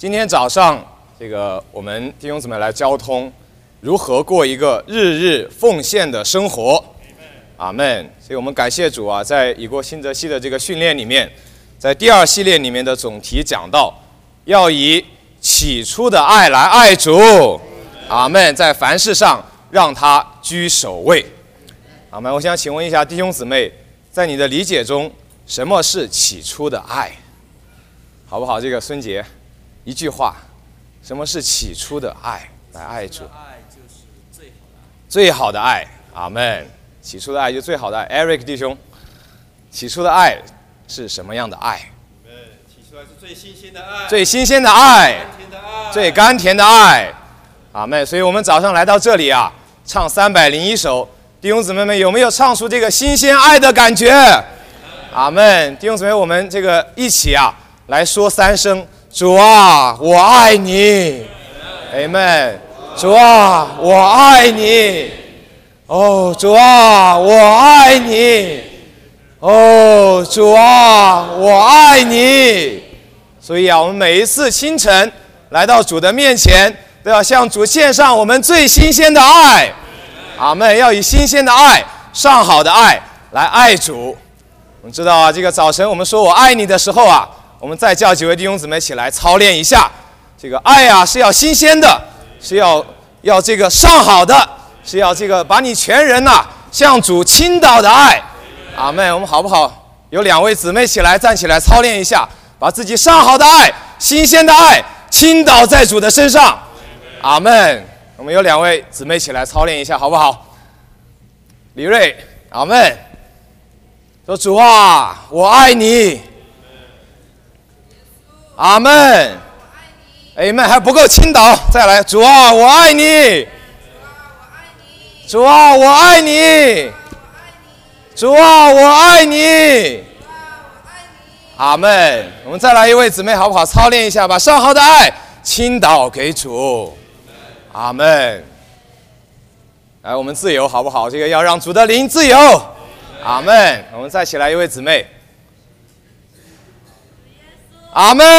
今天早上，我们弟兄姊妹来交通，如何过一个日日奉献的生活。阿们。所以我们感谢主啊，在以过新泽西的这个训练里面，在第2系列里面的总题讲到，要以起初的爱来爱主。阿们。在凡事上让他居首位。阿们。我想请问一下弟兄姊妹，在你的理解中，什么是起初的爱？好不好？这个孙杰，一句话，什么是起初的爱来爱主？ 爱就是最好的爱。阿们。起初的爱就是最好的爱。Eric 弟兄，起初的爱是什么样的爱？ 起初爱是最新鲜的爱， 最新鲜的爱， 甘甜的爱， 最甘甜的爱。阿们。所以我们早上来到这里啊，唱301首，弟兄姊妹们有没有唱出这个新鲜爱的感觉？阿们。弟兄姊妹，我们一起啊来说3声：主啊，我爱你。阿们。主啊，我爱你。哦，主啊，我爱你。哦，主啊，我爱你。所以啊，我们每一次清晨来到主的面前，都要向主献上我们最新鲜的爱。阿们。要以新鲜的爱、上好的爱来爱主。我们知道啊，这个早晨我们说我爱你的时候啊，我们再叫几位弟兄姊妹起来操练一下。这个爱啊是要新鲜的，是要这个上好的，是要把你全人呐向主倾倒的爱。阿们。我们好不好？有2位姊妹起来站起来操练一下，把自己上好的爱、新鲜的爱倾倒在主的身上。阿们。我们有2位姊妹起来操练一下，好不好？李瑞，阿们。说主啊，我爱你。阿们。阿们。还不够倾倒，再来，主啊，我爱你。主啊，我爱你。主啊，我爱你。阿们。我们再来一位姊妹，好不好？操练一下，把上好的爱倾倒给主。阿们。来，我们自由，好不好？要让主的灵自由。阿们。我们再起来一位姊妹。阿们。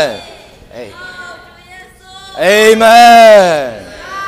阿们。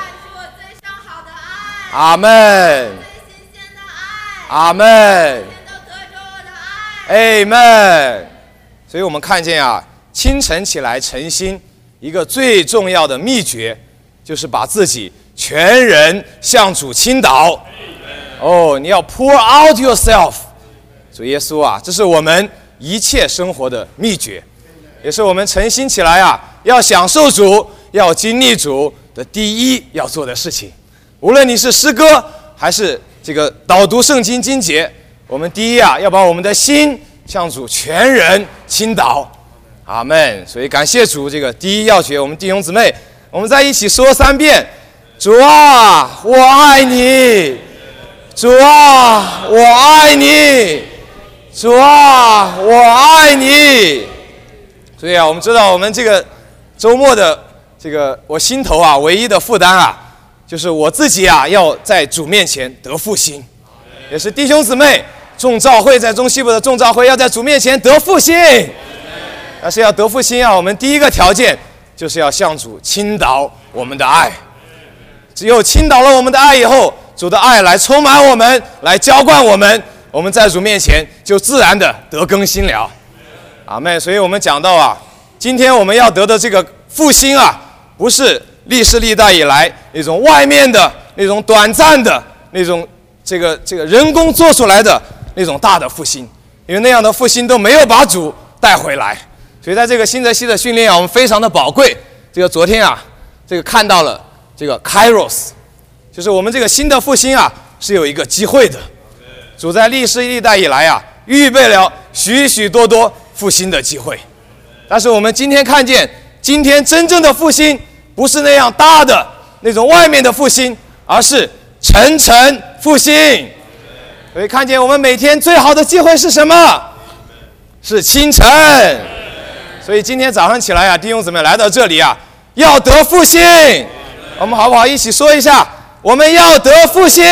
阿们。阿们。阿们。所以我们看见啊，清晨起来晨星，一个最重要的秘诀，就是把自己全人向主倾倒。哦，你要 pour out yourself。主耶稣啊，这是我们一切生活的秘诀，也是我们晨星起来啊，要享受主、要经历主的第一要做的事情。无论你是诗歌还是导读圣经经节，我们第一啊，要把我们的心向主全人倾倒。阿们。所以感谢主，第一要诀，我们弟兄姊妹，我们再一起说3遍：主啊，我爱你。主啊，我爱你。主啊，我爱你。所以啊，我们知道我们周末的我心头啊唯一的负担啊，就是我自己啊要在主面前得复兴，也是弟兄姊妹众召会在中西部的众召会要在主面前得复兴。但是要得复兴啊，我们第一个条件就是要向主倾倒我们的爱。只有倾倒了我们的爱以后，主的爱来充满我们，来浇灌我们，我们在主面前就自然的得更新了。阿们。所以我们讲到啊，今天我们要得的复兴啊，不是历世历代以来那种外面的那种短暂的那种人工做出来的那种大的复兴，因为那样的复兴都没有把主带回来。所以在新泽西的训练啊，我们非常的宝贵。昨天啊，看到了Kairos， 就是我们新的复兴啊是有一个机会的。主在历世历代以来啊，预备了许许多多复兴的机会。但是我们今天看见，今天真正的复兴不是那样大的那种外面的复兴，而是层层复兴。所以看见我们每天最好的机会是什么？是清晨。所以今天早上起来啊，弟兄姊妹来到这里啊，要得复兴。我们好不好一起说一下？我们要得复兴。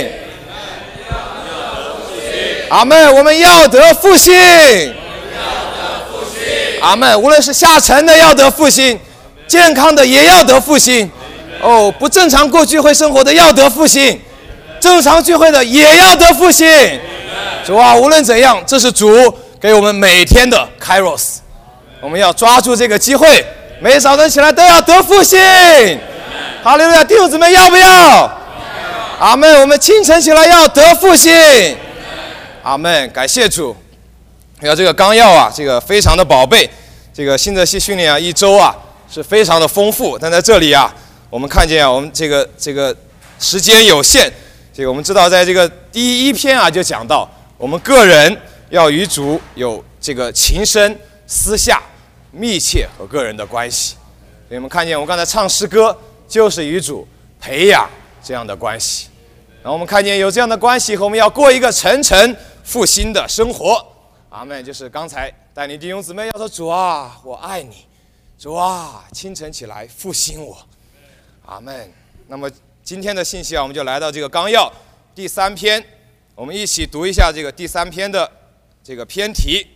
阿们。我们要得复兴。阿们。无论是下沉的要得复兴， 健康的也要得复兴。哦，不正常过聚会生活的要得复兴，正常聚会的也要得复兴。主啊，无论怎样，这是主给我们每天的 Kairos， 我们要抓住这个机会，每早晨起来都要得复兴。哈利路亚，弟兄姊妹要不要？阿们，我们清晨起来要得复兴。阿们，感谢主。这个纲要啊，这个非常的宝贝。这个新泽西训练啊，一周啊是非常的丰富，但在这里啊，我们看见啊，我们这个时间有限，这个我们知道，在这个第一篇啊就讲到，我们个人要与主有这个情深私下、密切和个人的关系。所以我们看见，我们刚才唱诗歌，就是与主培养这样的关系。然后我们看见有这样的关系以后，我们要过一个诚诚复兴的生活。阿们，就是刚才带领弟兄姊妹要说，主啊，我爱你，主啊，清晨起来复兴我。阿们。那么今天的信息啊，我们就来到这个纲要第3篇，我们一起读一下这个第3篇的这个篇题，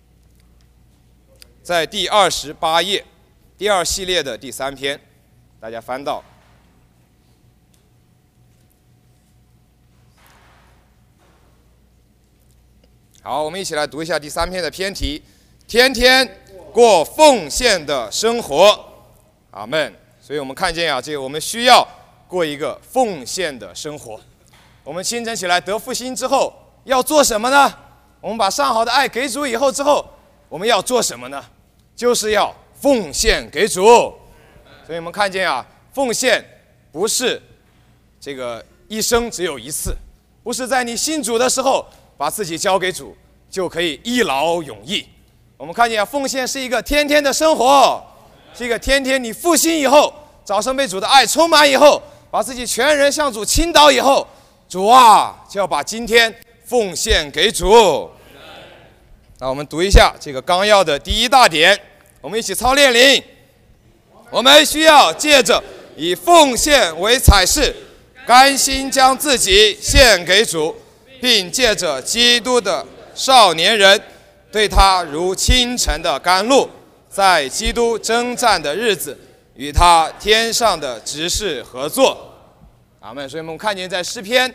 在第28页，第2系列的第3篇，大家翻到。好，我们一起来读一下第3篇的篇题：天天过奉献的生活。阿们。所以我们看见啊，这个我们需要过一个奉献的生活。我们清晨起来得复兴之后要做什么呢？我们把上好的爱给主以后之后，我们要做什么呢？就是要奉献给主。所以我们看见啊，奉献不是这个一生只有一次，不是在你信主的时候把自己交给主就可以一劳永逸。我们看见啊，奉献是一个天天的生活，是一个天天你复兴以后，早上被主的爱充满以后，把自己全人向主倾倒以后，主啊，就要把今天奉献给主。那我们读一下这个纲要的第1大点，我们一起操练灵。我们需要借着以奉献为彩饰，甘心将自己献给主，并借着基督的少年人，对他如清晨的甘露，在基督征战的日子与他天上的执事合作。阿们。所以我们看见在诗篇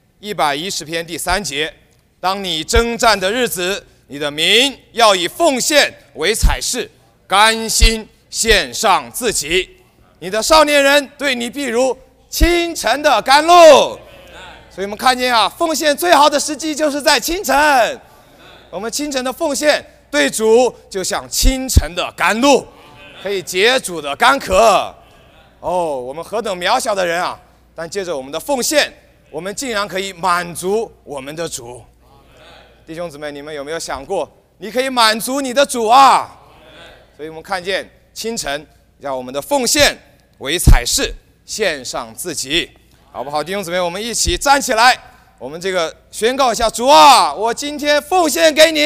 110篇第3节，当你征战的日子，你的民要以奉献为彩饰，甘心献上自己，你的少年人对你必如清晨的甘露。所以我们看见啊，奉献最好的时机就是在清晨。我们清晨的奉献对主就像清晨的甘露，可以解主的干渴。哦，我们何等渺小的人啊！但借着我们的奉献，我们竟然可以满足我们的主。弟兄姊妹，你们有没有想过，你可以满足你的主啊？所以我们看见清晨让我们的奉献为彩饰，献上自己。好不好，弟兄姊妹，我们一起站起来，我们这个宣告一下：主啊，我今天奉献给你。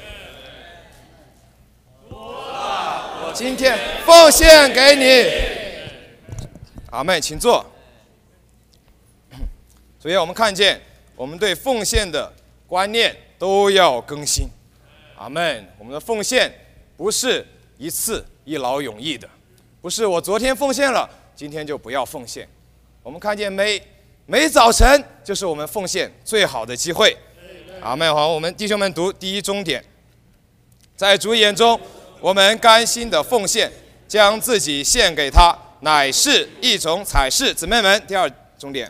主啊，我今天奉献给你。阿们，请坐。所以我们看见，我们对奉献的观念都要更新。阿们。我们的奉献不是一次一劳永逸的，不是我昨天奉献了，今天就不要奉献。我们看见每早晨就是我们奉献最好的机会。阿们。好，我们弟兄们读第1中点，在主眼中，我们甘心的奉献，将自己献给他，乃是一种彩饰。姊妹们，第2中点。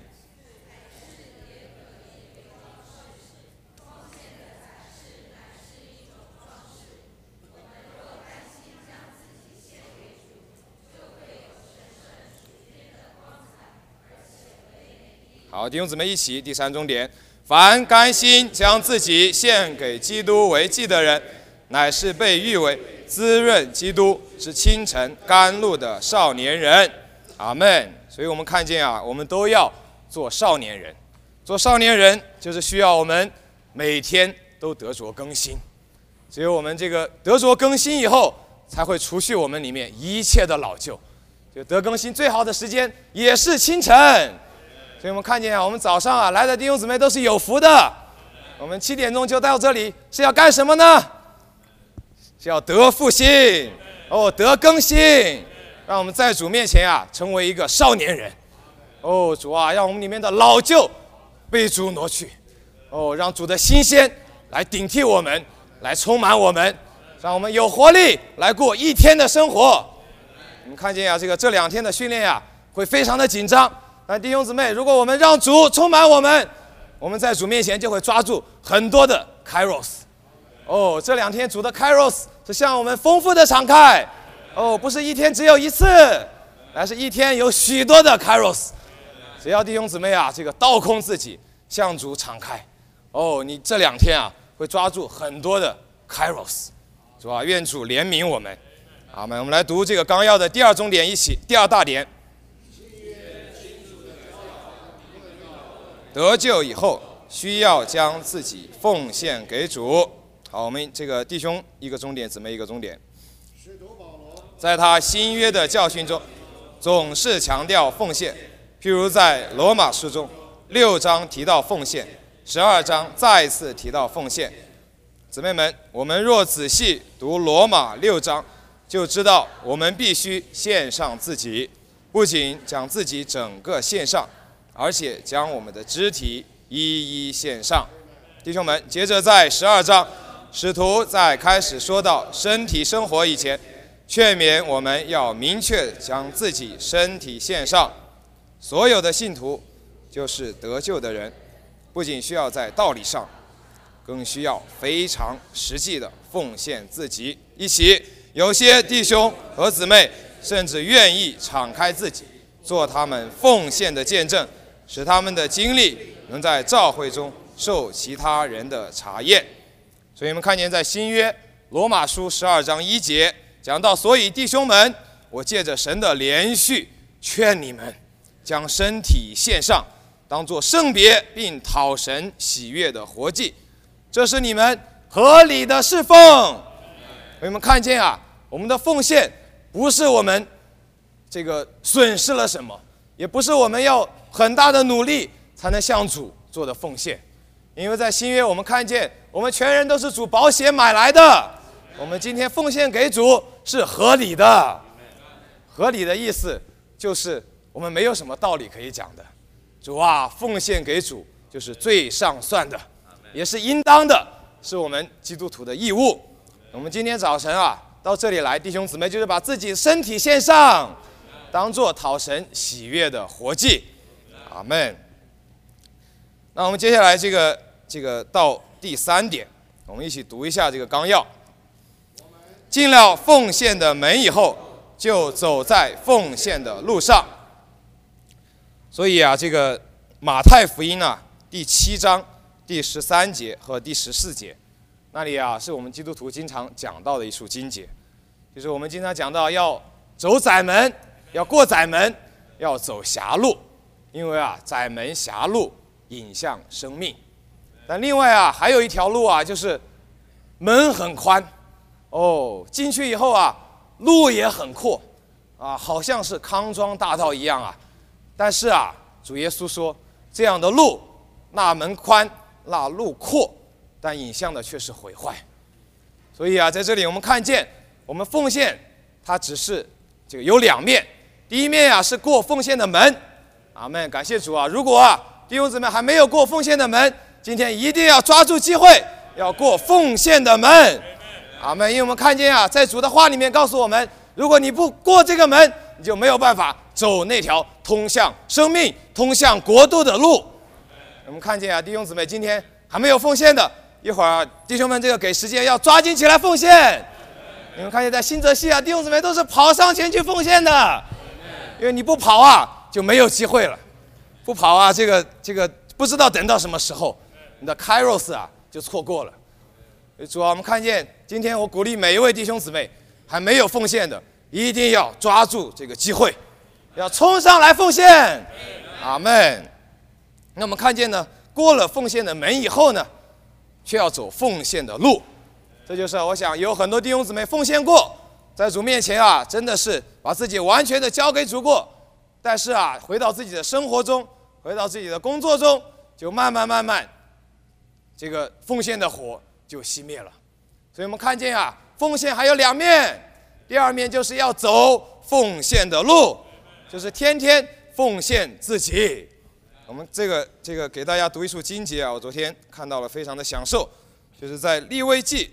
好，弟兄姊妹一起，第3中点，凡甘心将自己献给基督为祭的人，乃是被誉为滋润基督之清晨甘露的少年人。阿们。所以我们看见啊，我们都要做少年人。做少年人就是需要我们每天都得着更新。只有我们这个得着更新以后，才会除去我们里面一切的老旧。就得更新最好的时间也是清晨。所以我们看见啊，我们早上啊来的弟兄姊妹都是有福的。我们7点钟就到这里，是要干什么呢？是要得复兴，得更新。 让我们在主面前啊成为一个少年人。哦，主啊，让我们里面的老旧被主挪去。哦，让主的新鲜来顶替我们，来充满我们，让我们有活力来过一天的生活。我们看见啊，这2天的训练啊会非常的紧张，但弟兄姊妹，如果我们让主充满我们，我们在主面前就会抓住很多的 Kairos。哦，这2天主的 Kairos 是向我们丰富的敞开。哦，不是一天只有一次，而是一天有许多的 Kairos。只要弟兄姊妹啊，这个倒空自己，向主敞开，哦，你这2天啊会抓住很多的 Kairos。主啊，愿主怜悯我们。阿们。我们来读这个纲要的第2重点，第2大点。得救以后，需要将自己奉献给主。好，我们这个弟兄一个终点，姊妹一个终点。在他新约的教训中，总是强调奉献。譬如在罗马书中，6章提到奉献，12章再次提到奉献。姊妹们，我们若仔细读罗马6章，就知道我们必须献上自己，不仅将自己整个献上，而且将我们的肢体一一献上。弟兄们，接着在12章，使徒在开始说到身体生活以前，劝勉我们要明确将自己身体献上。所有的信徒就是得救的人，不仅需要在道理上，更需要非常实际的奉献自己。有些弟兄和姊妹甚至愿意敞开自己，做他们奉献的见证，使他们的经历能在教会中受其他人的查验。所以我们看见在新约罗马书12章1节讲到，所以弟兄们，我借着神的连续劝你们，将身体献上，当作圣别并讨神喜悦的活祭，这是你们合理的侍奉。我们看见啊，我们的奉献不是我们这个损失了什么，也不是我们要很大的努力才能向主做的奉献。因为在新约我们看见，我们全人都是主宝血买来的，我们今天奉献给主是合理的。合理的意思就是我们没有什么道理可以讲的。主啊，奉献给主就是最上算的，也是应当的，是我们基督徒的义务。我们今天早晨啊到这里来，弟兄姊妹就是把自己身体献上，当作讨神喜悦的活祭。阿们。那我们接下来这个到第3点，我们一起读一下这个纲要。进了奉献的门以后，就走在奉献的路上。所以啊，这个马太福音啊第7章第13节和第14节，那里啊是我们基督徒经常讲到的一处经节，就是我们经常讲到要走窄门，要过窄门，要走狭路，因为啊窄门狭路引向生命。但另外啊还有一条路啊，就是门很宽，哦，进去以后啊路也很阔啊，好像是康庄大道一样啊。但是啊，主耶稣说，这样的路，那门宽，那路阔，但引向的却是毁坏。所以啊，在这里我们看见，我们奉献它只是这个有2面。第一面啊是过奉献的门，阿们，感谢主啊！如果啊弟兄姊妹还没有过奉献的门，今天一定要抓住机会，要过奉献的门，阿们。因为我们看见啊，在主的话里面告诉我们，如果你不过这个门，你就没有办法走那条通向生命、通向国度的路。我们看见啊，弟兄姊妹今天还没有奉献的，一会儿弟兄们这个给时间要抓紧起来奉献。你们看见在新泽西啊，弟兄姊妹都是跑上前去奉献的，因为你不跑啊就没有机会了，不跑啊这个不知道等到什么时候，你的 Kairos 啊就错过了。主啊，我们看见今天我鼓励每一位弟兄姊妹还没有奉献的，一定要抓住这个机会，要冲上来奉献。阿们。那我们看见呢，过了奉献的门以后呢，却要走奉献的路。这就是我想有很多弟兄姊妹奉献过，在主面前啊，真的是把自己完全的交给主过，但是啊，回到自己的生活中，回到自己的工作中，就慢慢这个奉献的火就熄灭了。所以我们看见啊，奉献还有2面，第2面就是要走奉献的路，就是天天奉献自己。我们这个给大家读一处经节啊，我昨天看到了，非常的享受，就是在利未记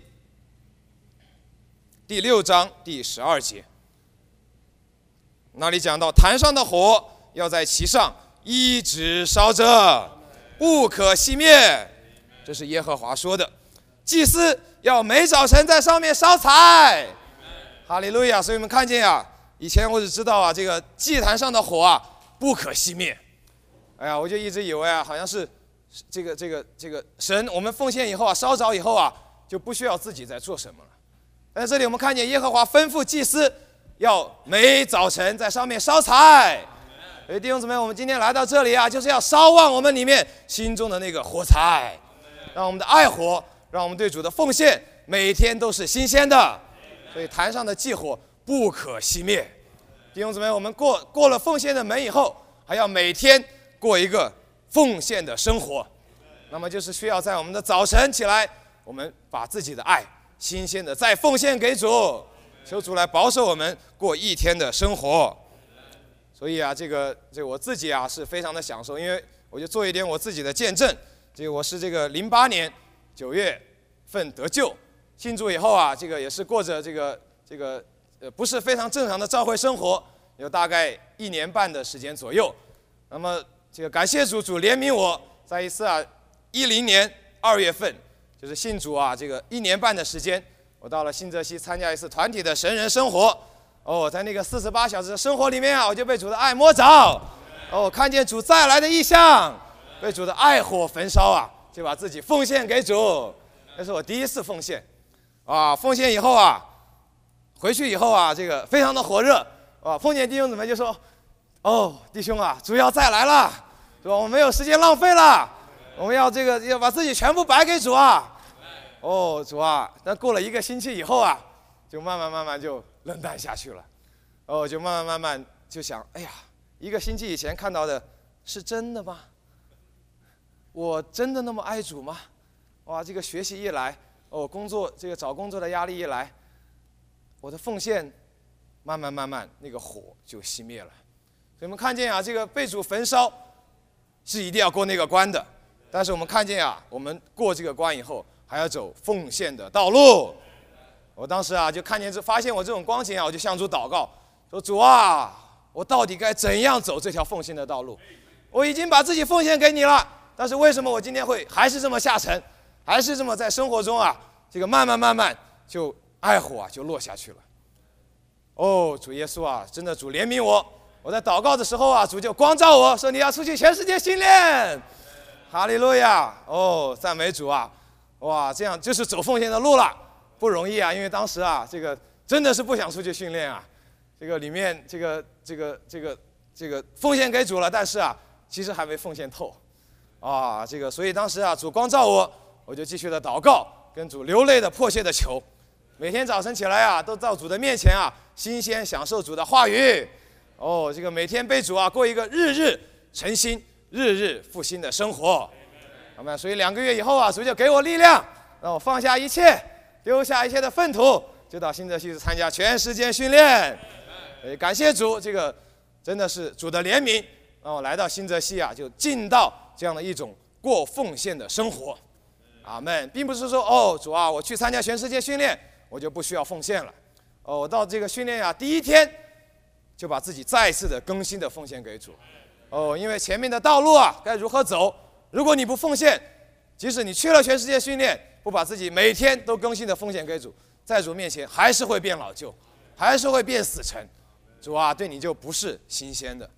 第6章第12节，那里讲到坛上的火要在其上一直烧着，不可熄灭，这是耶和华说的。祭司要每早晨在上面烧柴，哈利路亚！所以我们看见啊，以前我只知道啊，这个祭坛上的火啊不可熄灭。哎呀，我就一直以为啊，好像是这个神，我们奉献以后啊，烧着以后啊，就不需要自己在做什么了。但是这里我们看见耶和华吩咐祭司要每早晨在上面烧柴。所以弟兄姊妹，我们今天来到这里啊，就是要烧旺我们里面心中的那个火柴，让我们的爱火，让我们对主的奉献每天都是新鲜的。所以坛上的祭火不可熄灭。弟兄姊妹，我们过了奉献的门以后，还要每天过一个奉献的生活。那么就是需要在我们的早晨起来，我们把自己的爱新鲜的再奉献给主，求主来保守我们过一天的生活。所以啊，这个我自己啊是非常的享受，因为我就做一点我自己的见证。我是这个08年9月份得救，信主以后啊，这个也是过着不是非常正常的教会生活，有大概1年半的时间左右。那么这个感谢主，主怜悯我，在一次啊10年2月份，就是信主啊这个1年半的时间，我到了新泽西参加一次团体的神人生活。在那个48小时的生活里面啊，我就被主的爱摸着，看见主再来的意象，被主的爱火焚烧啊，就把自己奉献给主。这是我第一次奉献，奉献以后啊，回去以后啊，这个非常的火热，碰见弟兄姊妹就说，弟兄啊，主要再来了，是吧？我们没有时间浪费了，我们要要把自己全部摆给主啊。主啊，但过了1个星期以后啊，就慢慢就冷淡下去了。就慢慢就想，哎呀，1个星期以前看到的是真的吗？我真的那么爱主吗？哇，这个学习一来，工作找工作的压力一来，我的奉献慢慢那个火就熄灭了。所以我们看见啊，这个被主焚烧是一定要过那个关的，但是我们看见啊，我们过这个关以后还要走奉献的道路。我当时啊就发现我这种光景啊，我就向主祷告，说主啊，我到底该怎样走这条奉献的道路？我已经把自己奉献给你了，但是为什么我今天还是这么下沉，还是这么在生活中啊，这个慢慢就爱火啊就落下去了。主耶稣啊，真的主怜悯我。我在祷告的时候啊，主就光照我说，你要出去全世界训练。哈利路亚！赞美主啊！哇，这样就是走奉献的路了。不容易啊，因为当时啊，这个真的是不想出去训练啊，这个里面这个奉献给主了，但是啊，其实还没奉献透，所以当时啊，主光照我就继续的祷告，跟主流泪的迫切的求，每天早晨起来啊，都到主的面前啊，新鲜享受主的话语，这个每天被主啊过一个日日诚心、日日复兴的生活，好吗？所以2个月以后啊，主就给我力量，让我放下一切。丢下一切的粪土，就到新泽西参加全时间训练。感谢主，这个真的是主的怜悯，让我来到新泽西啊，就进到这样的一种过奉献的生活。阿们，并不是说主啊，我去参加全世界训练，我就不需要奉献了。我到这个训练啊，第1天就把自己再一次的更新的奉献给主。因为前面的道路啊，该如何走？如果你不奉献，即使你去了全世界训练，不把自己每天都更新的奉献给主，在主面前还是会变老旧，还是会变死沉。主啊，对你就不是新鲜的。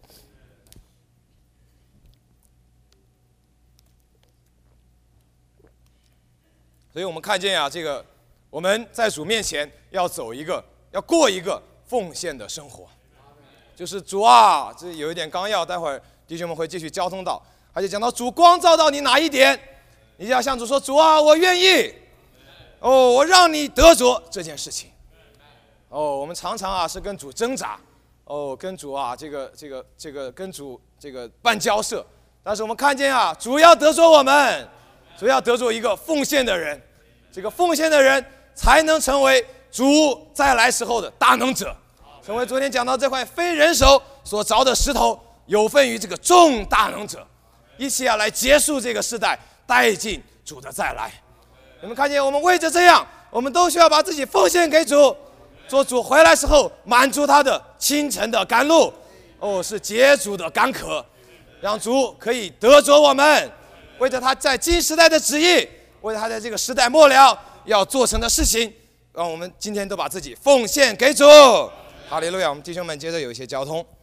所以我们看见啊，这个我们在主面前要过一个奉献的生活。就是主啊，这有一点纲要，待会儿弟兄们会继续交通到，而且讲到主光照到你哪一点，你就要向主说，主啊，我愿意，我让你得着这件事情。我们常常啊是跟主挣扎，跟主啊跟主办交涉，但是我们看见啊，主要得着我们，主要得着一个奉献的人，这个奉献的人才能成为主再来时候的大能者， 成为昨天讲到这块非人手所凿的石头，有份于这个众大能者，一起来结束这个世代，带进主的再来。你们看见，我们为着这样，我们都需要把自己奉献给主，做主回来时候满足他的清晨的甘露，是解主的干渴，让主可以得着我们，为着他在今时代的旨意，为了他在这个时代末了要做成的事情，让我们今天都把自己奉献给主。哈利路亚！我们弟兄们接着有一些交通。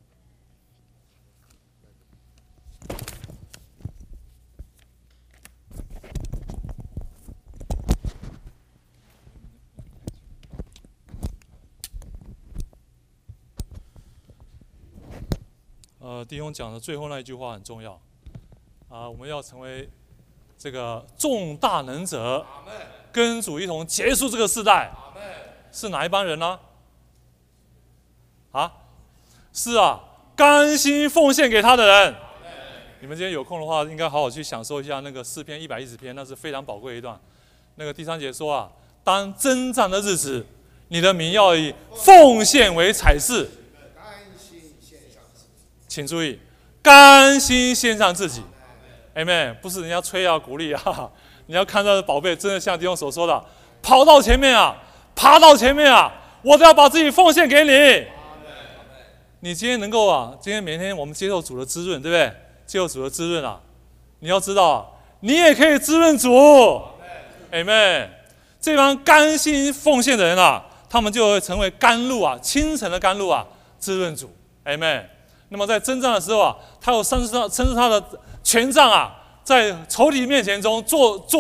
弟兄讲的最后那一句话很重要我们要成为这个众大能者，跟主一同结束这个世代。是哪一帮人呢？是甘心奉献给他的人。你们今天有空的话，应该好好去享受一下那个诗篇110篇，那是非常宝贵的一段。那个第3节说当征战的日子，你的名要以奉献为彩饰。请注意，甘心献上自己 ，Amen， 不是人家吹鼓励你要看到的宝贝，真的像弟兄所说的，跑到前面爬到前面我都要把自己奉献给你。你今天能够今天每天我们接受主的滋润，对不对？接受主的滋润你要知道你也可以滋润主 ，Amen。这帮甘心奉献的人他们就会成为甘露清晨的甘露滋润主 ，Amen。那么在征战的时候他有伸出他的权杖在仇敌面前中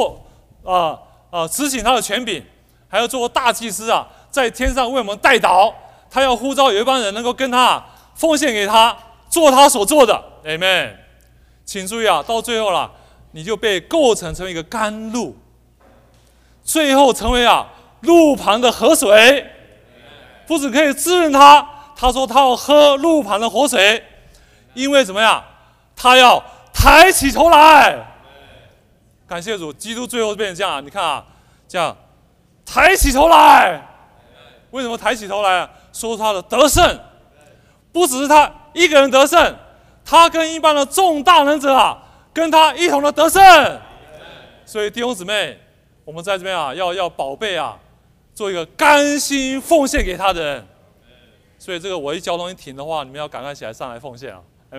执行他的权柄，还要做大祭司在天上为我们代祷。他要呼召有一帮人能够跟他奉献给他，做他所做的 ，Amen。请注意到最后你就被构成为一个甘露，最后成为路旁的河水，不只可以滋润他。他说他要喝路旁的活水，因为怎么样？他要抬起头来。感谢主，基督最后变成这样你看这样抬起头来。为什么抬起头来？说他的得胜，不只是他一个人得胜，他跟一般的众大能者跟他一同的得胜。所以弟兄姊妹，我们在这边要宝贝做一个甘心奉献给他的人。所以这个我一交通一停的话，你们要赶快起来上来奉献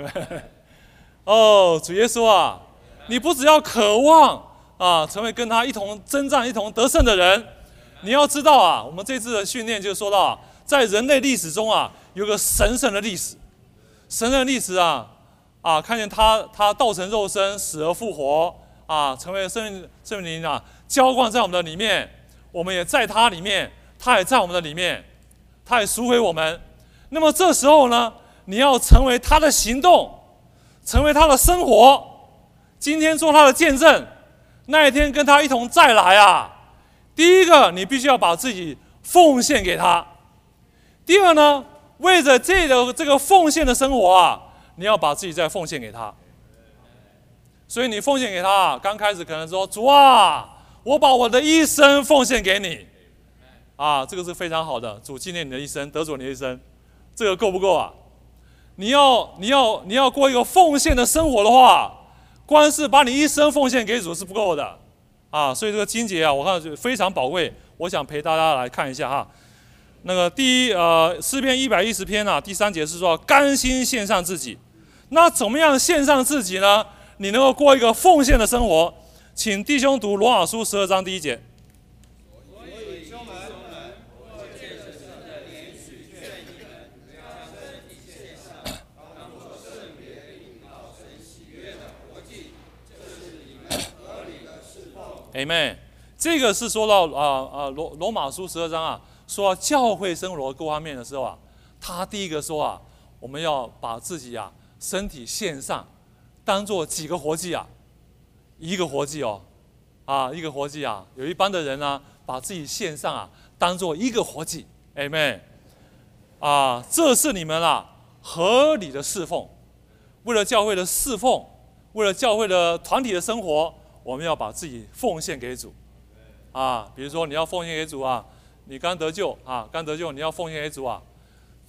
主耶稣你不只要渴望成为跟他一同征战、一同得胜的人，你要知道我们这次的训练就说到在人类历史中有个神圣的历史，神圣的历史看见他道成肉身，死而复活成为圣灵浇灌在我们的里面，我们也在他里面，他也在我们的里面，他也赎回我们。那么这时候呢，你要成为他的行动，成为他的生活。今天做他的见证，那一天跟他一同再来第一个，你必须要把自己奉献给他；第二呢，为着这个奉献的生活你要把自己再奉献给他。所以你奉献给他刚开始可能说主我把我的一生奉献给你这个是非常好的，主纪念你的一生，得着你的一生。这个够不够你要过一个奉献的生活的话，光是把你一生奉献给主是不够的所以这个经节我看非常宝贵，我想陪大家来看一下那个诗篇110篇第3节是说甘心献上自己。那怎么样献上自己呢？你能够过一个奉献的生活，请弟兄读罗马书12章第1节。Amen。这个是说到罗马书12章说到教会生活各方面的时候他第一个说我们要把自己身体献上，当做几个活祭一个活祭一个活祭有一般的人把自己献上当做一个活祭 ，Amen。这是你们合理的侍奉，为了教会的侍奉，为了教会的团体的生活，我们要把自己奉献给主比如说你要奉献给主你刚得救你要奉献给主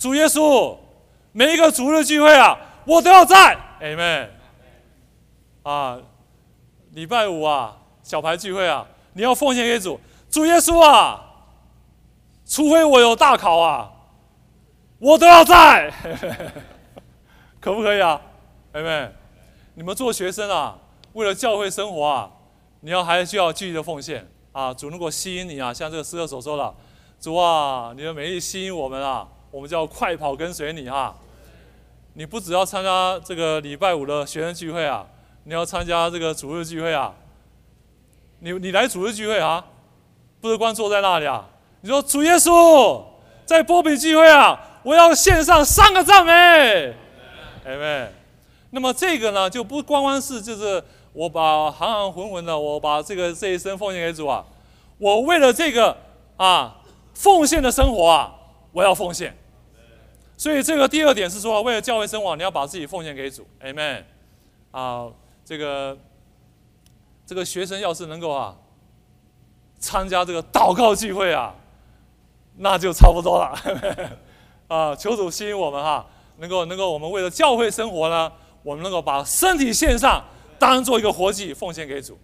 主耶稣，每一个主日聚会啊，我都要在 ，Amen。啊，礼拜五啊，小牌聚会啊，你要奉献给主，主耶稣啊，除非我有大考啊，我都要在，可不可以啊 ？Amen。你们做学生啊，为了教会生活啊，你还需要继续的奉献啊。主如果吸引你啊，像这个诗歌所说的，主啊，你的美丽吸引我们啊，我们就要快跑跟随你哈。你不只要参加这个礼拜五的学生聚会啊，你要参加这个主日聚会啊。你来主日聚会啊，不是光坐在那里啊。你说主耶稣，在波比聚会啊，我要献上3个赞美，Amen。那么这个呢，就不光光是就是我把行行混混的，我把这一生奉献给主啊，我为了这个啊奉献的生活啊，我要奉献。所以这个第二点是说，为了教会生活，你要把自己奉献给主 ，Amen。啊，这个学生要是能够啊参加这个祷告聚会啊，那就差不多了啊！求主吸引我们哈，能够我们为了教会生活呢，我们能够把身体献上，当做一个活祭奉献给主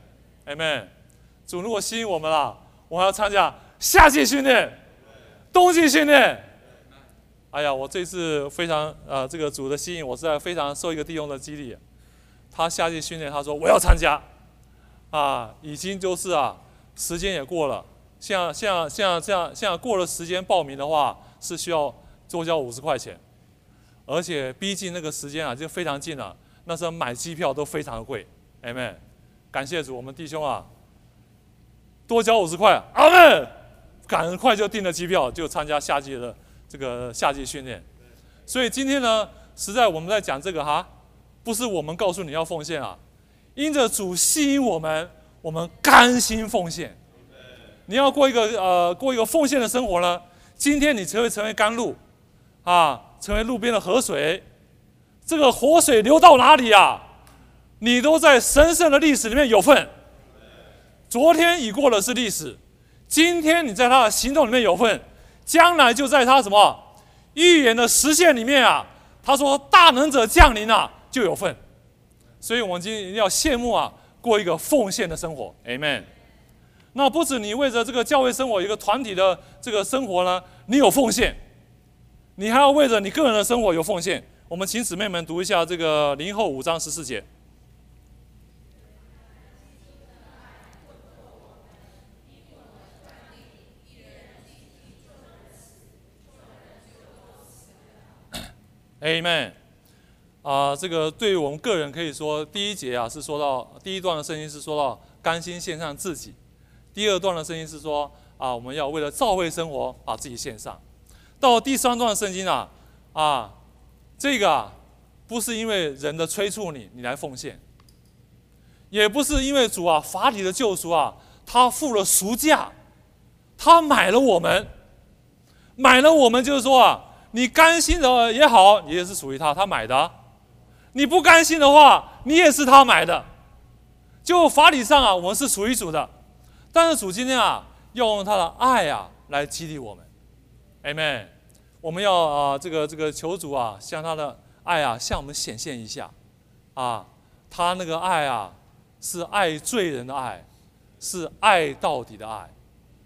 ，Amen。主如果吸引我们了，我还要参加夏季训练、冬季训练。哎呀，我这次非常这个主的吸引，我实在非常受一个弟兄的激励。他夏季训练，他说我要参加，啊，已经就是啊，时间也过了，像过了时间报名的话，是需要多交50块钱，而且逼近那个时间啊，就非常近了。那时候买机票都非常的贵 ，Amen。感谢主，我们弟兄啊，多交50块 ，Amen。赶快就订了机票，就参加夏季的这个夏季训练。所以今天呢，实在我们在讲这个哈，不是我们告诉你要奉献啊，因着主吸引我们，我们甘心奉献。你要过一个奉献的生活呢，今天你才会成为甘露，啊，成为路边的河水。这个活水流到哪里啊？你都在神圣的历史里面有份。昨天已过的是历史，今天你在他的行动里面有份，将来就在他什么预言的实现里面啊。他说大能者降临啊，就有份。所以我们今天一定要羡慕啊，过一个奉献的生活 ，Amen。那不止你为着这个教会生活，一个团体的这个生活呢，你有奉献，你还要为着你个人的生活有奉献。我们请姊妹们读一下这个林后5章14节。Amen。这个对于我们个人可以说，第一节啊是说到第一段的圣经是说到甘心献上自己，第二段的圣经是说我们要为了教会生活把自己献上。到第3段的圣经这个不是因为人的催促你来奉献，也不是因为主法理的救赎他付了赎价，他买了我们就是说你甘心的也好，你也是属于他买的。你不甘心的话，你也是他买的。就法理上我们是属于主的，但是主今天要用他的爱来激励我们 ，Amen。我们要这个求主向他的爱向我们显现一下他那个爱是爱罪人的爱，是爱到底的爱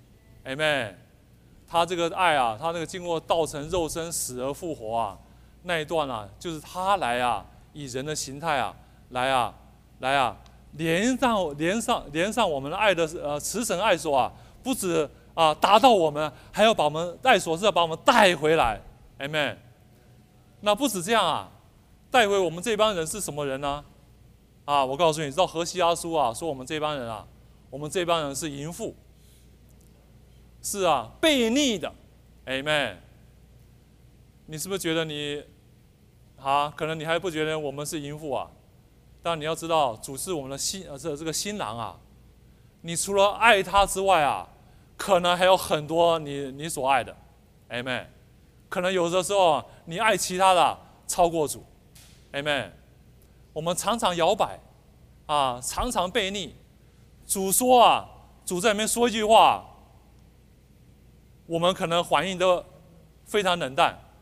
，Amen。他这个爱他那个经过道成肉身死而复活那一段就是他来以人的形态来连上我们的爱的慈神爱所不止达到我们，还要把我们爱所是要把我们带回来 ，Amen。那不止这样带回我们这帮人是什么人呢？我告诉你，知道何西阿书说我们这帮人我们这帮人是淫妇，是悖逆的 ，Amen。你是不是觉得你可能你还不觉得我们是淫妇但你要知道，主是我们的这个新郎你除了爱他之外可能还有很多你所爱的 ，Amen。可能有的时候你爱其他的超过主 ，Amen。我们常常摇摆常常悖逆。主说主在里面说一句话，我们可能反应都非常冷淡，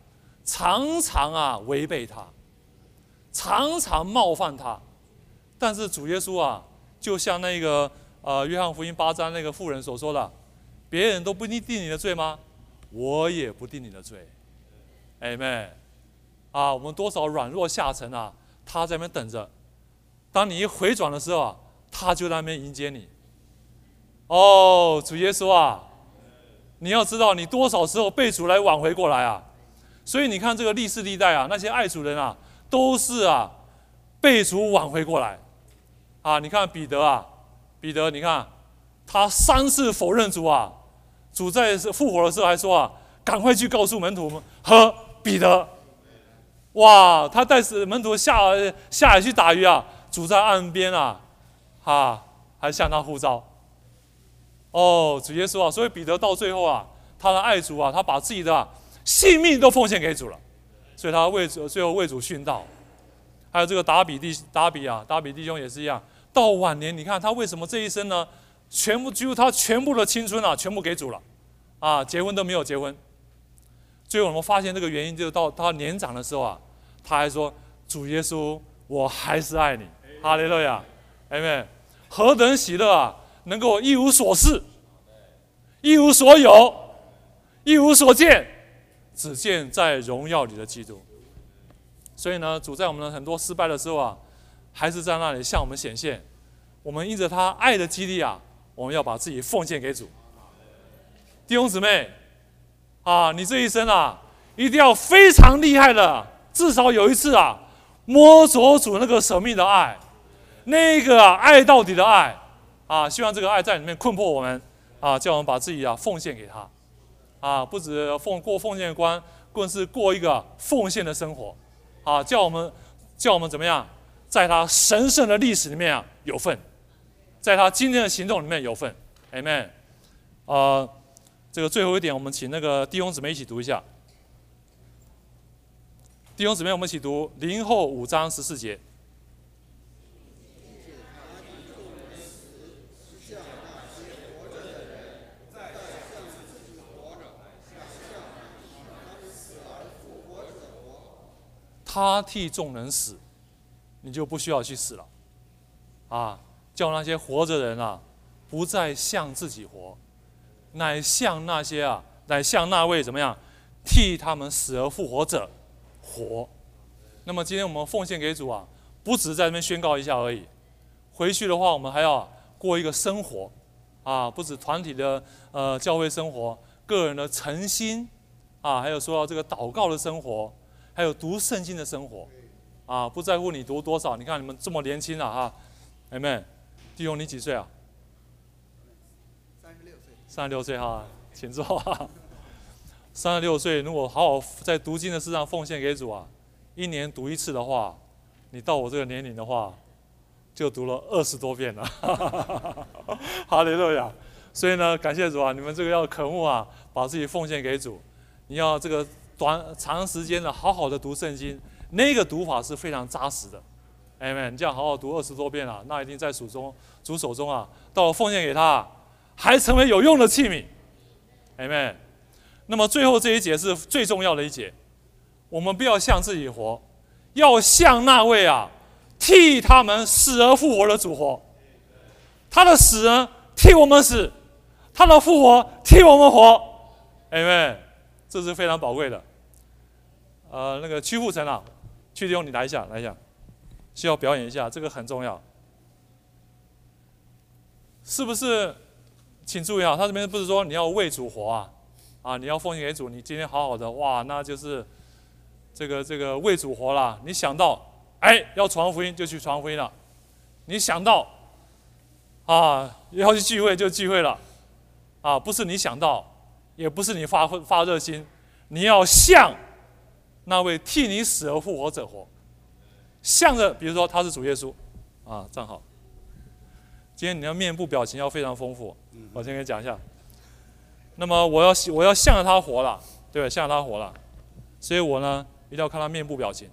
常常啊违背他，常常冒犯他。但是主耶稣啊，就像那个约翰福音8章那个妇人所说的，别人都不定你的罪吗？我也不定你的罪。Amen。啊，我们多少软弱下沉啊，他在那边等着。当你一回转的时候啊，他就在那边迎接你。哦，主耶稣啊，你要知道你多少时候被主来挽回过来啊。所以你看这个历世历代啊，那些爱主人啊，都是啊被主挽回过来。啊，你看彼得啊，彼得你看他3次否认主啊，主在复活的时候还说啊，赶快去告诉门徒们和彼得。哇，他带门徒下海去打鱼啊，主在岸边啊，还向他呼召。哦，主耶稣啊，所以彼得到最后啊，他的爱主啊，他把自己的性命都奉献给主了，所以他最后为主殉道。还有这个达比弟兄也是一样，到晚年你看他为什么这一生呢，几乎他全部的青春啊，全部给主了，啊，结婚都没有结婚。最后我们发现这个原因，就是到他年长的时候啊，他还说：“主耶稣，我还是爱你。”哈利路亚，阿们。何等喜乐啊！能够一无所事，一无所有，一无所见，只见在荣耀里的基督。所以呢，主在我们很多失败的时候啊，还是在那里向我们显现。我们因着他爱的激励啊，我们要把自己奉献给主。弟兄姊妹啊，你这一生啊，一定要非常厉害的，至少有一次啊，摸着主那个舍命的爱，那个爱到底的爱啊，希望这个爱在里面困迫我们啊，叫我们把自己啊奉献给他啊，不止过奉献观，更是过一个奉献的生活啊，叫我们怎么样，在他神圣的历史里面啊有份，在他今天的行动里面有份。 Amen。这个最后一点，我们请那个弟兄姊妹一起读一下。弟兄姊妹，我们一起读林后5章14节。他替众人死，你就不需要去死了，啊！叫那些活着人啊，不再向自己活。乃像那位怎么样，替他们死而复活者活。那么今天我们奉献给主啊，不只是在那边宣告一下而已。回去的话，我们还要过一个生活啊，不止团体的教会生活，个人的诚心啊，还有说到这个祷告的生活，还有读圣经的生活啊，不在乎你读多少。你看你们这么年轻了啊，Amen。弟兄，你几岁啊？36岁哈，请坐哈。36岁，如果好好在读经的事上奉献给主啊，1年读1次的话，你到我这个年龄的话，就读了20多遍了。哈利路亚！所以呢，感谢主啊，你们这个要渴慕啊，把自己奉献给主。你要这个长时间的好好的读圣经，那个读法是非常扎实的。Amen。你这样好好读20多遍啊，那一定在主手中啊，到了奉献给他，还成为有用的器皿。Amen。那么最后这一节是最重要的一节，我们不要向自己活，要向那位啊替他们死而复活的主活。他的死呢，替我们死；他的复活，替我们活。Amen。这是非常宝贵的。那个屈富成啊，屈弟兄你来一下，需要表演一下，这个很重要。是不是？请注意啊，他这边不是说你要为主活啊，你要奉献给主，你今天好好的，哇，那就是这个为主活啦。你想到要传福音就去传福音了，你想到要去聚会就聚会了，不是你想到，也不是你发热心，你要像那位替你死而复活者活，向着，比如说他是主耶稣站好。今天你的面部表情要非常丰富，我先给你讲一下。那么我要向着他活了，对，向着他活了，所以我呢一定要看他面部表情，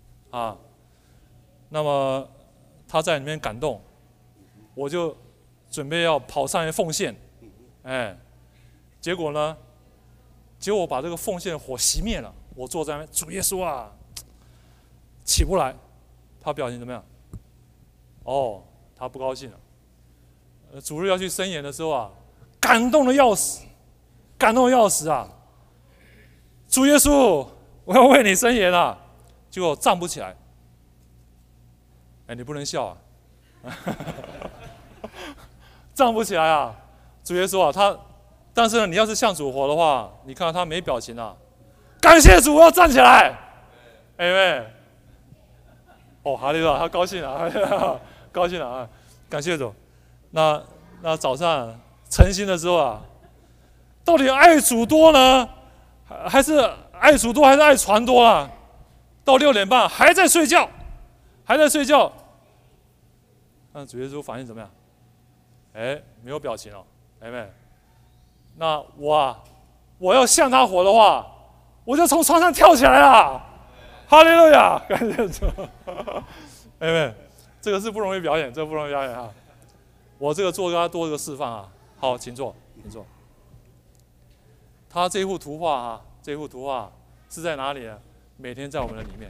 那么他在里面感动，我就准备要跑上来奉献，结果呢，我把这个奉献的火熄灭了， 我坐在那边，主耶稣啊，起不来，他表情怎么样？哦，他不高兴了。主日要去申言的时候啊，感动的要死，感动的要死啊！主耶稣，我要为你申言啊！结果站不起来。哎，你不能笑啊！站不起来啊！主耶稣啊，但是呢，你要是向主活的话，你看到他没表情啊。感谢主，我要站起来。哎妹，哦，哈利路亚，他高兴了，高兴了啊！感谢主。那早上晨星的时候啊，到底爱主多呢，还是爱主多，还是爱传多啊？到6点半还在睡觉，那主耶稣反应怎么样？哎，没有表情哦，哎妹。那我要向他活的话，我就从床上跳起来了，哈利路亚，感谢主。哎妹，这个是不容易表演，这个不容易表演啊。我这个做给他多一个示范啊。好，请坐。他这幅图画是在哪里呢？每天在我们的里面。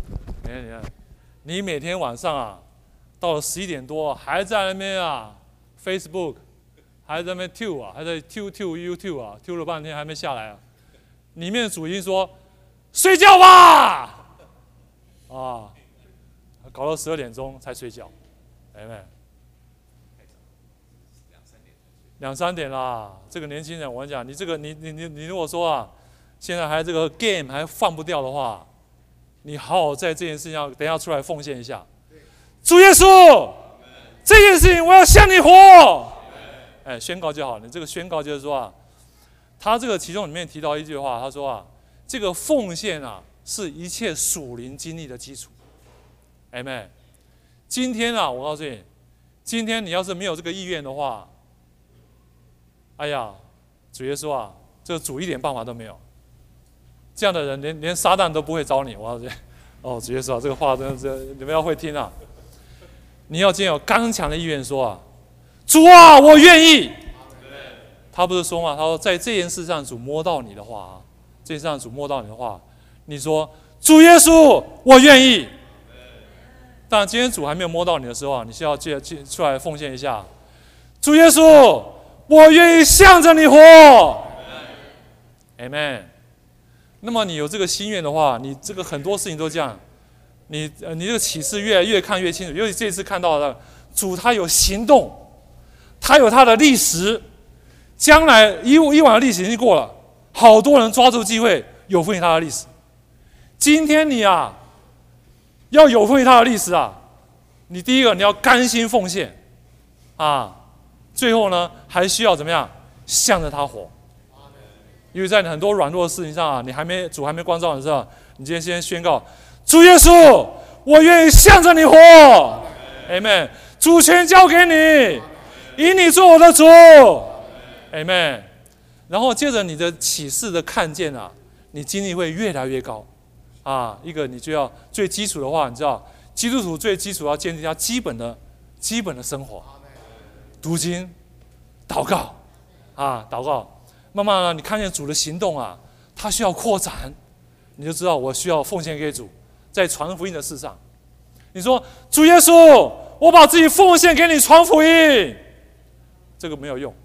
你每天晚上啊，到了11点多，还在那边啊 ，Facebook， 还在那边 Q 啊，还在 YouTube 啊 ，Q 了半天还没下来啊。里面的主音说：“睡觉吧！”啊，搞到12点钟才睡觉，哎妹。2、3点啦，这个年轻人，我跟你讲，你如果说啊，现在还这个 game 还放不掉的话，你好好在这件事情上，等一下出来奉献一下。主耶稣，这件事情我要向你活。哎，宣告就好。你这个宣告就是说啊，他这个其中里面提到一句话，他说啊，这个奉献啊，是一切属灵经历的基础。哎妹，今天啊，我告诉你，今天你要是没有这个意愿的话，哎呀，主耶稣啊，这个主一点办法都没有。这样的人连撒旦都不会招你，我告诉你。哦，主耶稣啊，这个话真的是你们要会听啊。你要今天有刚强的意愿说啊，主啊，我愿意。他不是说嘛？他说在这件事上主摸到你的话啊，这件事上主摸到你的话，你说主耶稣，我愿意。但今天主还没有摸到你的时候啊，你需要出来奉献一下。主耶稣，我愿意向着你活。Amen。那么你有这个心愿的话，你这个很多事情都这样，你这个启示越看越清楚。尤其这次看到的主，他有行动，他有他的历史，将来以往的历史已经过了，好多人抓住机会有份于他的历史。今天你啊，要有份于他的历史啊，你第一个你要甘心奉献啊，最后呢还需要怎么样向着他活。因为在很多软弱的事情上啊，主还没光照你的时候，你今天先宣告：主耶稣，我愿意向着你活。Amen。主权交给你，以你做我的主。Amen。然后接着你的启示的看见啊，你经历会越来越高啊。一个你就要最基础的话，你知道，基督徒最基础要建立他基本的生活，读经、祷告啊，祷告。慢慢呢，你看见主的行动啊，他需要扩展，你就知道我需要奉献给主，在传福音的事上。你说主耶稣，我把自己奉献给你传福音，这个没有用，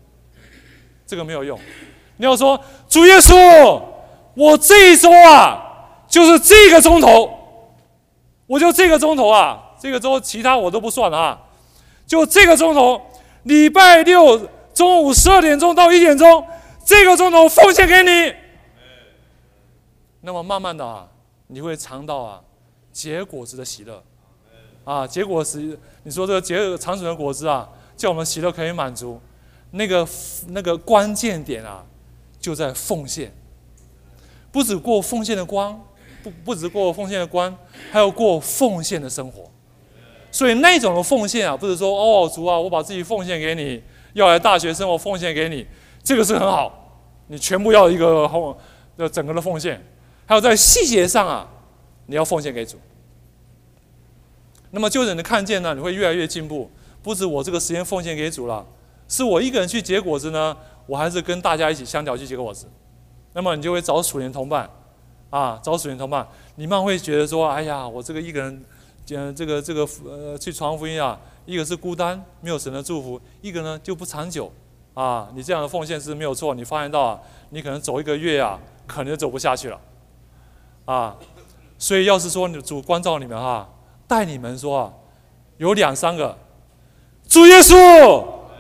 你要说主耶稣，我这一周啊，就是这个钟头，我就这个钟头啊，这个周其他我都不算了啊，就这个钟头，礼拜6中午12点钟到1点钟。这个钟头奉献给你，那么慢慢的啊，你会尝到啊结果子的喜乐，啊结果子，你说这个长存的果子啊，叫我们喜乐可以满足，那个关键点啊，就在奉献，不只过奉献的光，不只过奉献的关，还有过奉献的生活。所以那种的奉献啊，不是说哦主啊，我把自己奉献给你，要来大学生活奉献给你。这个是很好，你全部要一个整个的奉献，还有在细节上啊，你要奉献给主。那么就是你看见呢，你会越来越进步。不止我这个时间奉献给主了，是我一个人去结果子呢，我还是跟大家一起相调去结果子。那么你就会找属灵同伴找属灵同伴，你们会觉得说，哎呀，我这个一个人，去传福音啊，一个是孤单，没有神的祝福；一个呢就不长久，你这样的奉献是没有错。你发现到你可能走1个月可能就走不下去了，所以要是说主关照你们带你们说有2、3个，主耶稣，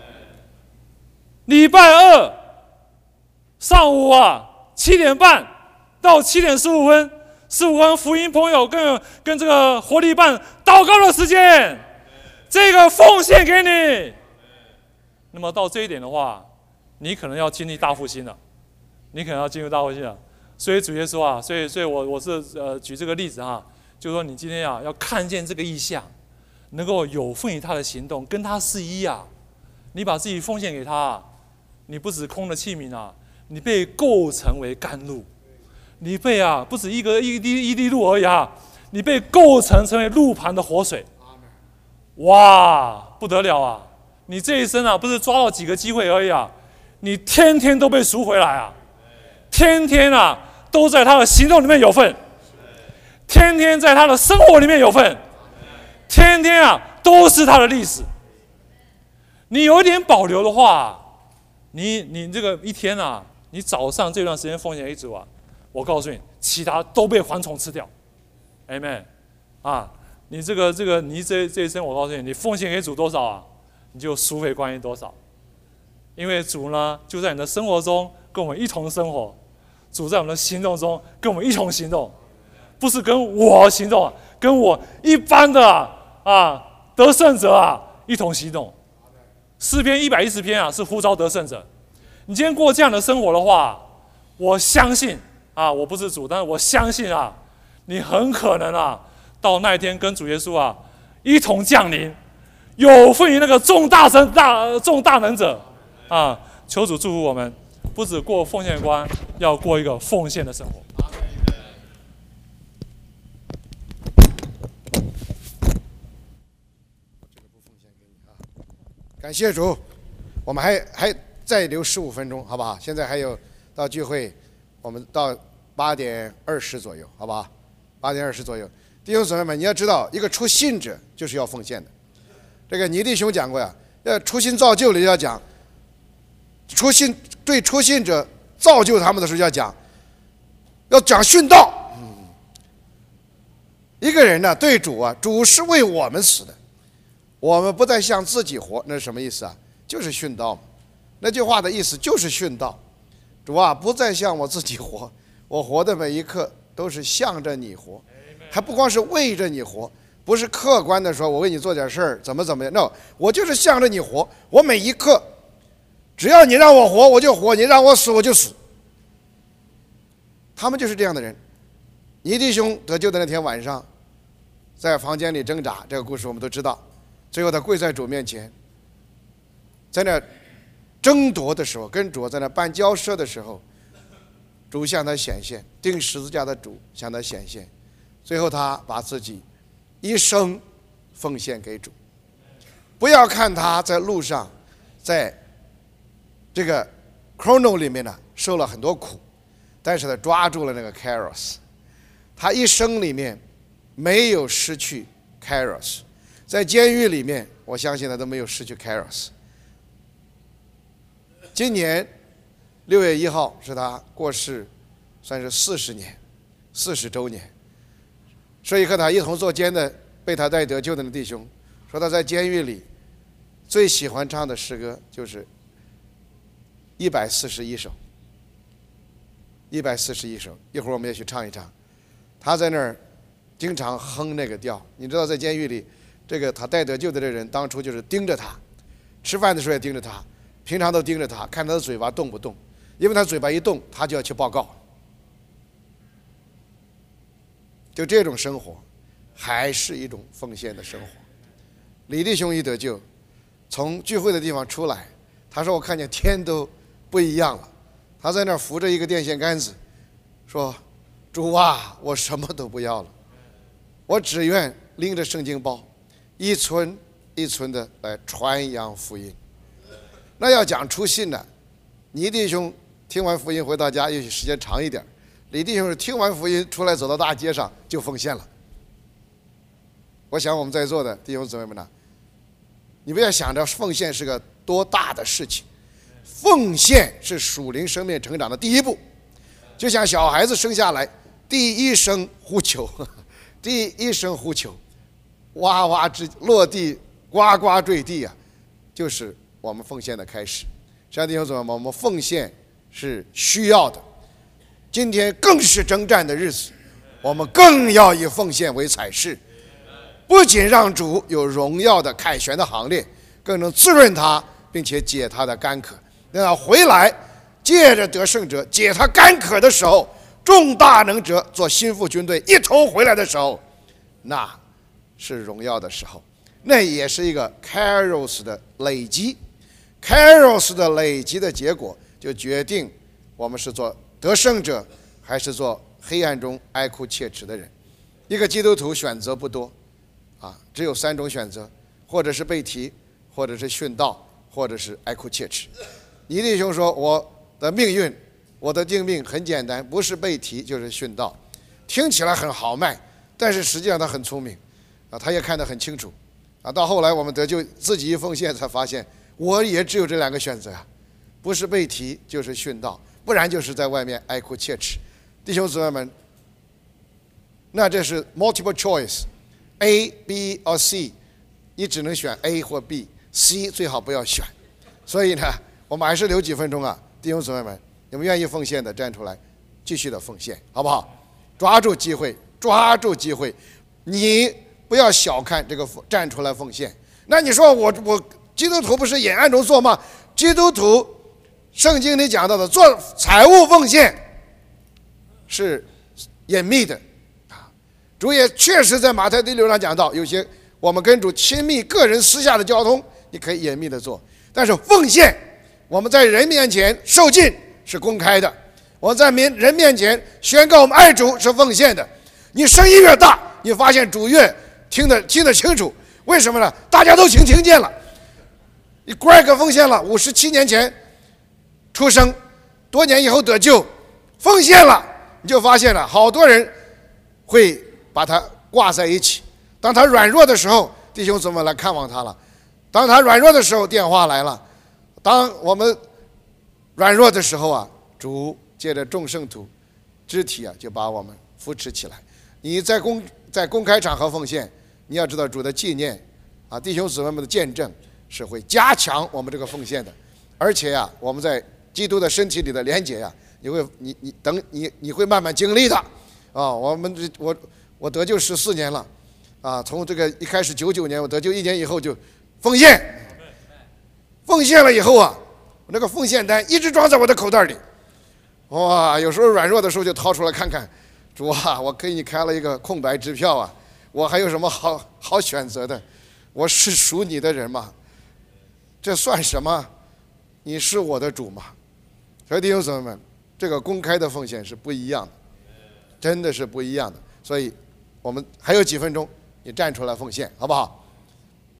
礼拜2上午7点半到7点15分，是我们福音朋友跟这个活力办祷告的时间，这个奉献给你。那么到这一点的话，你可能要经历大复兴了，所以主耶稣所以我是举这个例子就是说你今天要看见这个异象，能够有份于他的行动，跟他是一你把自己奉献给他你不止空的器皿你被构成为甘露，你被不止一滴露而已你被构成为路旁的活水。哇，不得了你这一生不是抓到几个机会而已你天天都被赎回来天天都在他的行动里面有份，天天在他的生活里面有份，天天都是他的历史。你有一点保留的话，你这个一天你早上这段时间奉献给主我告诉你，其他都被蝗虫吃掉。Amen 你你这一生，我告诉你，你奉献给主多少你就赎回关系多少。因为主呢就在你的生活中跟我们一同生活，主在我们的行动中跟我们一同行动，不是跟我行动跟我一般的得胜者一同行动。诗篇110篇是呼召得胜者。你今天过这样的生活的话，我相信我不是主，但是我相信你很可能到那一天跟主耶稣一同降临，有份于那个众大能者求主祝福我们，不只过奉献观，要过一个奉献的生活。 感谢主，我们还再留15分钟，好不好？现在还有到聚会，我们到8点20左右，好不好？8点20左右，弟兄姊妹们，你要知道，一个初信者就是要奉献的。这个倪弟兄讲过初心造就里要讲，对初信者造就他们的时候要讲殉道。一个人对主主是为我们死的，我们不再向自己活，那是什么意思就是殉道嘛。那句话的意思就是殉道。主不再向我自己活，我活的每一刻都是向着你活，还不光是为着你活，不是客观的说我为你做点事儿怎么样 ，no， 我就是向着你活，我每一刻只要你让我活我就活，你让我死我就死。他们就是这样的人。倪弟兄得救的那天晚上，在房间里挣扎，这个故事我们都知道。最后他跪在主面前，在那争夺的时候，跟主在那办交涉的时候，主向他显现，钉十字架的主向他显现，最后他把自己一生奉献给主。不要看他在路上，在这个 chrono 里面受了很多苦，但是他抓住了那个 kairos， 他一生里面没有失去 kairos， 在监狱里面我相信他都没有失去 kairos。 今年6月1号是他过世，算是40周年。所以和他一同坐监的被他带得救的弟兄说，他在监狱里最喜欢唱的诗歌就是141首，141首。一会儿我们也去唱一唱。他在那儿经常哼那个调。你知道在监狱里，这个他带得救的这人当初就是盯着他，吃饭的时候也盯着他，平常都盯着他，看他的嘴巴动不动，因为他嘴巴一动他就要去报告。就这种生活还是一种奉献的生活。李弟兄一得救，从聚会的地方出来，他说我看见天都不一样了。他在那儿扶着一个电线杆子说，主我什么都不要了，我只愿拎着圣经包一寸一寸的来传扬福音。那要讲出信呢，倪弟兄听完福音回到家，也许时间长一点， 李弟兄是听完福音出来走到大街上就奉献了。我想我们在座的弟兄姊妹们呢，你不要想着奉献是个多大的事情，奉献是属灵生命成长的第一步。就像小孩子生下来第一声呼求，第一声呼求，哇哇落地，呱呱坠地啊，就是我们奉献的开始。弟兄姊妹们，我们奉献是需要的，今天更是征战的日子，我们更要以奉献为彩饰，不仅让主有荣耀的凯旋的行列，更能滋润他，并且解他的干渴。等他回来借着得胜者解他干渴的时候，众大能者做心腹军队一同回来的时候，那是荣耀的时候。那也是一个 Kairos 的累积， Kairos 的累积的结果就决定我们是做得胜者还是做黑暗中哀哭切齿的人。一个基督徒选择不多只有3种选择，或者是被提，或者是殉道，或者是哀哭切齿。尼弟兄说，我的命运，我的定命很简单，不是被提就是殉道。听起来很豪迈，但是实际上他很聪明他也看得很清楚到后来我们得救，自己一奉献才发现，我也只有这2个选择不是被提就是殉道，不然就是在外面哀哭切齿。弟兄姊妹们，那这是 multiple choice， A B or C， 你只能选 A 或 B，C 最好不要选。所以呢，我们还是留几分钟弟兄姊妹们，你们愿意奉献的站出来继续的奉献，好不好？抓住机会，抓住机会，你不要小看这个站出来奉献。那你说我基督徒不是隐暗中做吗？基督徒圣经里讲到的做财务奉献是隐秘的主也确实在马太第6章讲到，有些我们跟主亲密个人私下的交通你可以隐秘的做，但是奉献我们在人面前受尽是公开的，我在人面前宣告我们爱主是奉献的。你声音越大，你发现主越听得清楚，为什么呢？大家都听见了。你 Greg 奉献了57年前出生，多年以后得救，奉献了，你就发现了好多人会把他挂在一起。当他软弱的时候，弟兄姊妹来看望他了；当他软弱的时候，电话来了；当我们软弱的时候主借着众圣徒肢体就把我们扶持起来。你在公开场合奉献，你要知道主的纪念弟兄姊妹们的见证是会加强我们这个奉献的。而且我们在基督的身体里的连结你会慢慢经历的我得救14年了从这个一开始99年我得救1年以后就奉献了以后我那个奉献单一直装在我的口袋里。有时候软弱的时候就掏出来看看，主我给你开了一个空白支票我还有什么好选择的？我是属你的人吗？这算什么？你是我的主吗？所以弟兄姊妹们，这个公开的奉献是不一样的，真的是不一样的。所以我们还有几分钟，你站出来奉献好不好？